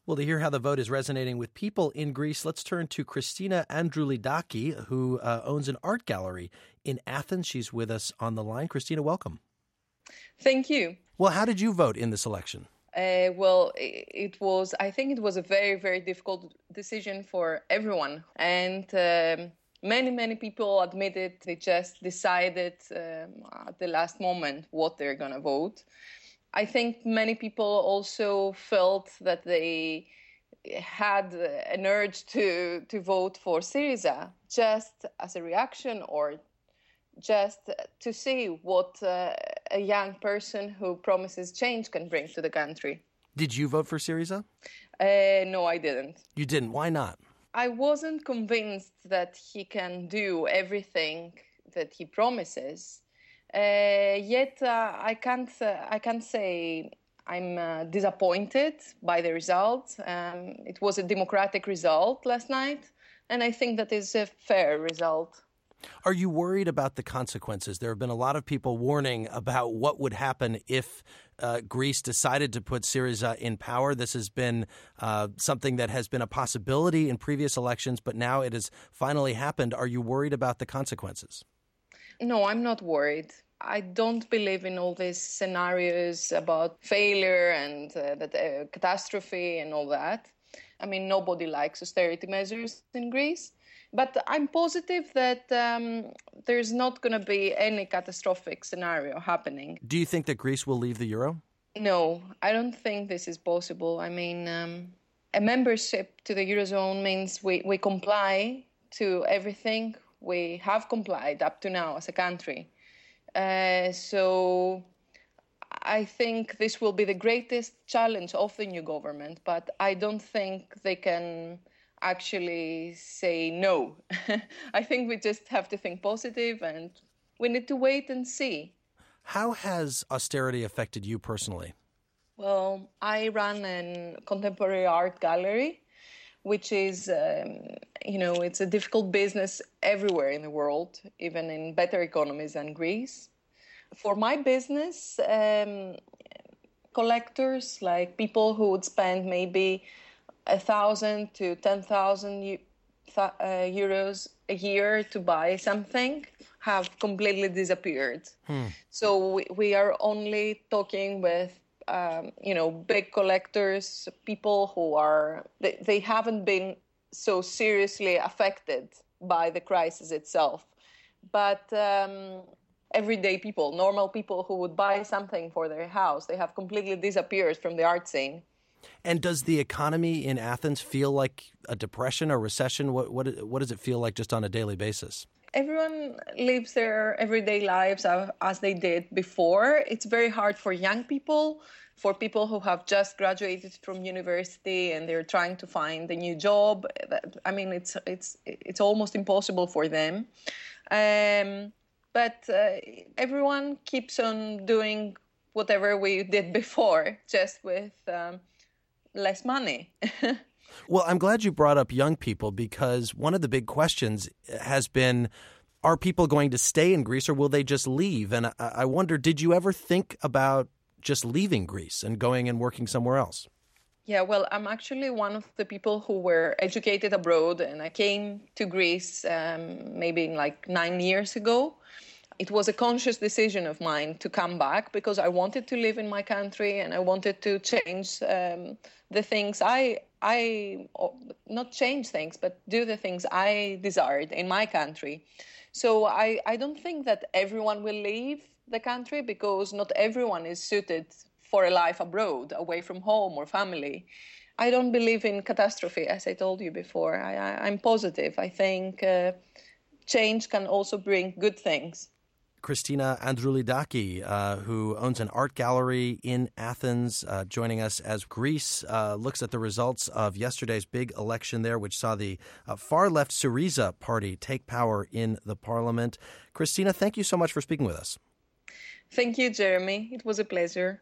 Well, to hear how the vote is resonating with people in Greece, let's turn to Christina Androulidaki, who owns an art gallery in Athens. She's with us on the line. Christina, welcome. Thank you. Well, how did you vote in this election? I think it was a very, very difficult decision for everyone. And many people admitted they just decided at the last moment what they're going to vote. I think many people also felt that they had an urge to vote for Syriza just as a reaction or just to see what a young person who promises change can bring to the country. Did you vote for Syriza? No, I didn't. You didn't. Why not? I wasn't convinced that he can do everything that he promises. Yet I can't say I'm disappointed by the result. It was a democratic result last night, and I think that is a fair result. Are you worried about the consequences? There have been a lot of people warning about what would happen if Greece decided to put Syriza in power. This has been something that has been a possibility in previous elections, but now it has finally happened. Are you worried about the consequences? No, I'm not worried. I don't believe in all these scenarios about failure and catastrophe and all that. I mean, nobody likes austerity measures in Greece. But I'm positive that there's not going to be any catastrophic scenario happening. Do you think that Greece will leave the euro? No, I don't think this is possible. I mean, a membership to the Eurozone means we comply to everything we have complied up to now as a country. So I think this will be the greatest challenge of the new government, but I don't think they can actually say no. I think we just have to think positive and we need to wait and see. How has austerity affected you personally? Well, I run a contemporary art gallery, which is, it's a difficult business everywhere in the world, even in better economies than Greece. For my business, collectors, like people who would spend maybe 1,000 to 10,000 euros a year to buy something, have completely disappeared. So we are only talking with big collectors, people who they haven't been so seriously affected by the crisis itself. But everyday people, normal people who would buy something for their house, they have completely disappeared from the art scene. And does the economy in Athens feel like a depression or recession? What does it feel like just on a daily basis? Everyone lives their everyday lives as they did before. It's very hard for young people, for people who have just graduated from university and they're trying to find a new job. I mean, it's almost impossible for them. But everyone keeps on doing whatever we did before, just with less money. Well, I'm glad you brought up young people because one of the big questions has been, are people going to stay in Greece or will they just leave? And I wonder, did you ever think about just leaving Greece and going and working somewhere else? Yeah, well, I'm actually one of the people who were educated abroad, and I came to Greece maybe like 9 years ago. It was a conscious decision of mine to come back because I wanted to live in my country and I wanted to change the things not change things, but do the things I desired in my country. So I don't think that everyone will leave the country because not everyone is suited for a life abroad, away from home or family. I don't believe in catastrophe, as I told you before. I'm positive. I think change can also bring good things. Christina Androulidaki, who owns an art gallery in Athens, joining us as Greece looks at the results of yesterday's big election there, which saw the far-left Syriza party take power in the parliament. Christina, thank you so much for speaking with us. Thank you, Jeremy. It was a pleasure.